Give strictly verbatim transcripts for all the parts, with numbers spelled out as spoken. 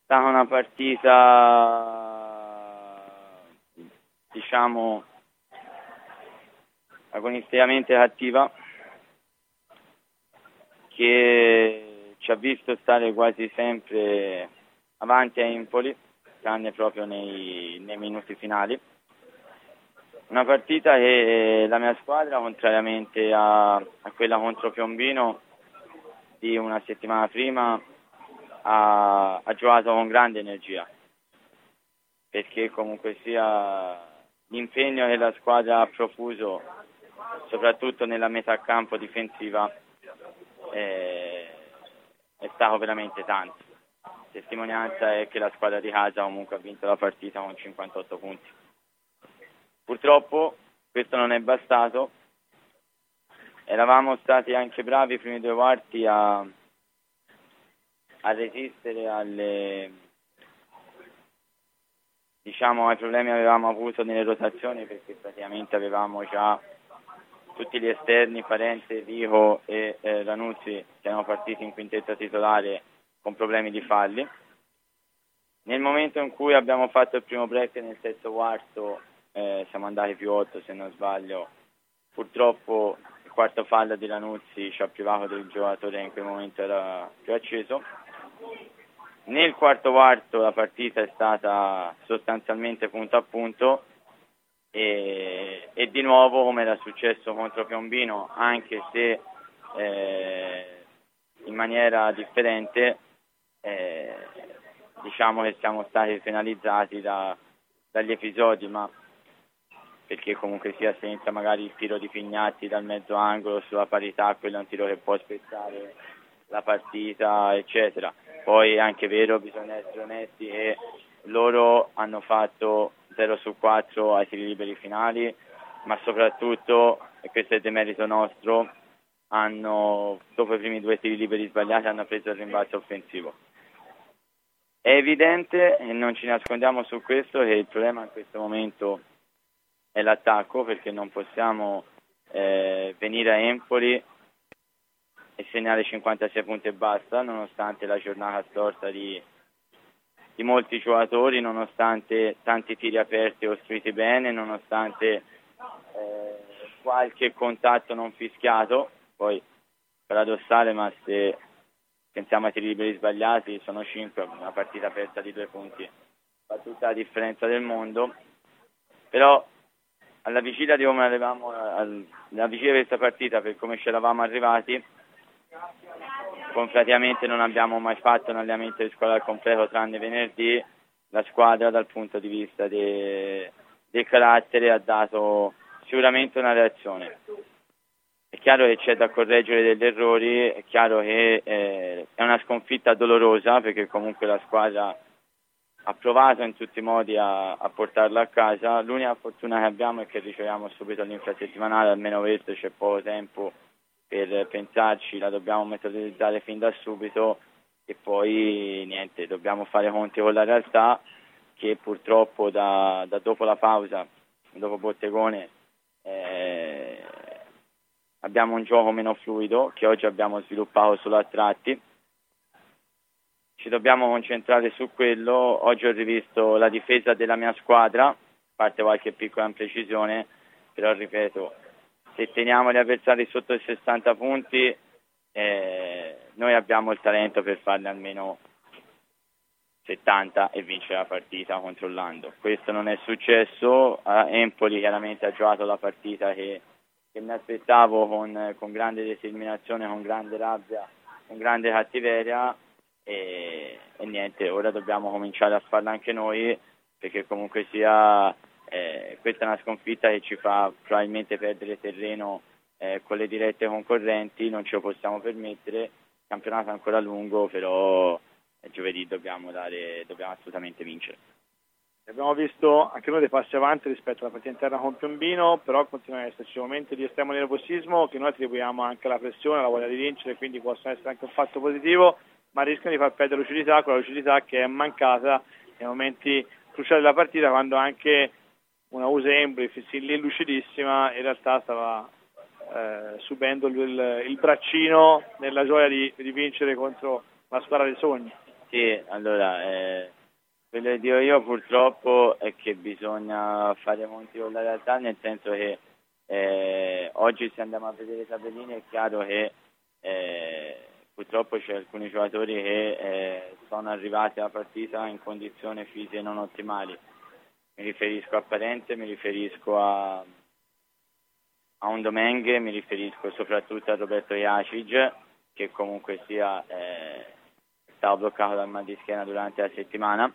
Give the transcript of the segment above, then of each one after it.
stata una partita, diciamo, agonisticamente cattiva, che ci ha visto stare quasi sempre avanti a Empoli, tranne proprio nei, nei minuti finali. Una partita che la mia squadra, contrariamente a, a quella contro Piombino di una settimana prima, ha, ha giocato con grande energia, perché comunque sia l'impegno che la squadra ha profuso, soprattutto nella metà campo difensiva, è, è stato veramente tanto. Testimonianza è che la squadra di casa comunque ha vinto la partita con cinquantotto punti. Purtroppo questo non è bastato, eravamo stati anche bravi i primi due quarti a, a resistere alle, diciamo, ai problemi che avevamo avuto nelle rotazioni, perché praticamente avevamo già tutti gli esterni, Parente, Rico e eh, Ranuzzi, che erano partiti in quintetto titolare con problemi di falli. Nel momento in cui abbiamo fatto il primo break nel terzo quarto, eh, siamo andati più otto se non sbaglio, purtroppo il quarto fallo di Ranuzzi ci ha privato del giocatore che in quel momento era più acceso. Nel quarto quarto la partita è stata sostanzialmente punto a punto e, e di nuovo, come era successo contro Piombino, anche se eh, in maniera differente, eh, diciamo che siamo stati penalizzati da, dagli episodi, ma perché comunque sia senza magari il tiro di Pignatti dal mezzo angolo sulla parità, quello è un tiro che può spezzare la partita, eccetera. Poi è anche vero, bisogna essere onesti, che loro hanno fatto zero su quattro ai tiri liberi finali, ma soprattutto, e questo è demerito nostro, hanno, dopo i primi due tiri liberi sbagliati, hanno preso il rimbalzo offensivo. È evidente, e non ci nascondiamo su questo, che il problema in questo momento è l'attacco, perché non possiamo eh, venire a Empoli e segnare cinquantasei punti e basta, nonostante la giornata storta di, di molti giocatori, nonostante tanti tiri aperti ostruiti bene, nonostante eh, qualche contatto non fischiato. Poi paradossale, ma se pensiamo ai tiri liberi sbagliati, sono cinque, una partita persa di due punti fa tutta la differenza del mondo. Però alla vigilia di come eravamo, alla vigilia di questa partita, per come ci eravamo arrivati, praticamente non abbiamo mai fatto un allenamento di squadra al completo tranne venerdì. La squadra, dal punto di vista de, del carattere, ha dato sicuramente una reazione. È chiaro che c'è da correggere degli errori, è chiaro che eh, è una sconfitta dolorosa, perché comunque la squadra ha provato in tutti i modi a, a portarla a casa. L'unica fortuna che abbiamo è che riceviamo subito l'infrasettimanale, almeno questo, c'è poco tempo per pensarci, la dobbiamo metodizzare fin da subito e poi niente, dobbiamo fare conti con la realtà, che purtroppo da, da dopo la pausa, dopo Bottegone, eh, abbiamo un gioco meno fluido che oggi abbiamo sviluppato solo a tratti. Ci dobbiamo concentrare su quello. Oggi ho rivisto la difesa della mia squadra, a parte qualche piccola imprecisione, però ripeto, se teniamo gli avversari sotto i sessanta punti, eh, noi abbiamo il talento per farne almeno settanta e vincere la partita controllando. Questo non è successo. A Empoli chiaramente ha giocato la partita che, che mi aspettavo, con, con grande determinazione, con grande rabbia, con grande cattiveria. E, e niente, ora dobbiamo cominciare a farla anche noi, perché comunque sia eh, questa è una sconfitta che ci fa probabilmente perdere terreno eh, con le dirette concorrenti, non ce lo possiamo permettere. Il campionato è ancora lungo, però eh, giovedì dobbiamo dare, dobbiamo assolutamente vincere. Abbiamo visto anche noi dei passi avanti rispetto alla partita interna con Piombino, però continuano ad esserci momenti di estremo nervosismo che noi attribuiamo anche alla pressione, alla voglia di vincere, quindi possono essere anche un fatto positivo, ma rischiano di far perdere lucidità, quella lucidità che è mancata nei momenti cruciali della partita, quando anche una Usembri, lì lucidissima, in realtà stava eh, subendo il, il braccino nella gioia di, di vincere contro la squadra dei sogni. sì, allora, eh, quello che dico io purtroppo è che bisogna fare monti con la realtà, nel senso che eh, oggi se andiamo a vedere i tabellini è chiaro che eh, purtroppo c'è alcuni giocatori che eh, sono arrivati alla partita in condizioni fisiche non ottimali. Mi riferisco a Parente, mi riferisco a, a un Domengue, mi riferisco soprattutto a Roberto Jacic, che comunque sia eh, stato bloccato dal mal di schiena durante la settimana.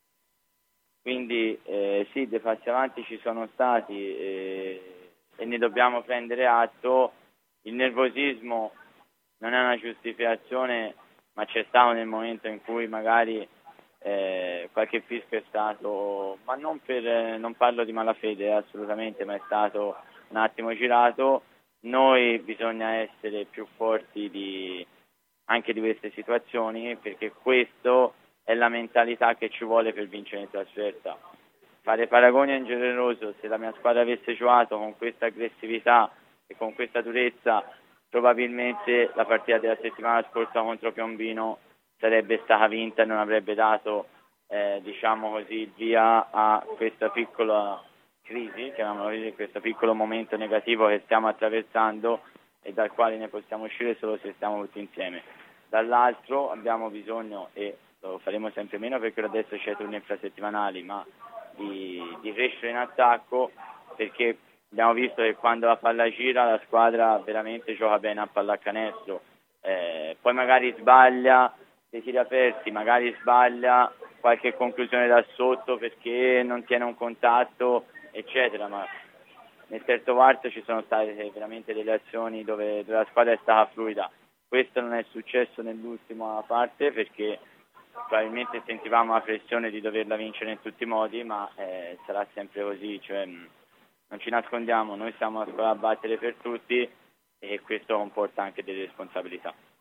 Quindi eh, sì, dei passi avanti ci sono stati eh, e ne dobbiamo prendere atto. Il nervosismo non è una giustificazione, ma c'è stato nel momento in cui magari eh, qualche fischio è stato, ma non per, non parlo di malafede assolutamente, ma è stato un attimo girato. Noi bisogna essere più forti di, anche di queste situazioni, perché questo è la mentalità che ci vuole per vincere in trasferta. Fare paragoni è ingeneroso. Se la mia squadra avesse giocato con questa aggressività e con questa durezza, probabilmente la partita della settimana scorsa contro Piombino sarebbe stata vinta e non avrebbe dato eh, diciamo così il via a questa piccola crisi, chiamiamola così, questo piccolo momento negativo che stiamo attraversando e dal quale ne possiamo uscire solo se stiamo tutti insieme. Dall'altro abbiamo bisogno, e lo faremo sempre meno perché adesso c'è turni infrasettimanali, ma di, di crescere in attacco, perché abbiamo visto che quando la palla gira la squadra veramente gioca bene a pallacanestro, eh, poi magari sbaglia dei tiri aperti, magari sbaglia qualche conclusione da sotto perché non tiene un contatto eccetera, ma nel terzo quarto ci sono state veramente delle azioni dove, dove la squadra è stata fluida. Questo non è successo nell'ultima parte perché probabilmente sentivamo la pressione di doverla vincere in tutti i modi, ma eh, sarà sempre così, cioè, non ci nascondiamo, noi siamo una squadra a battere per tutti e questo comporta anche delle responsabilità.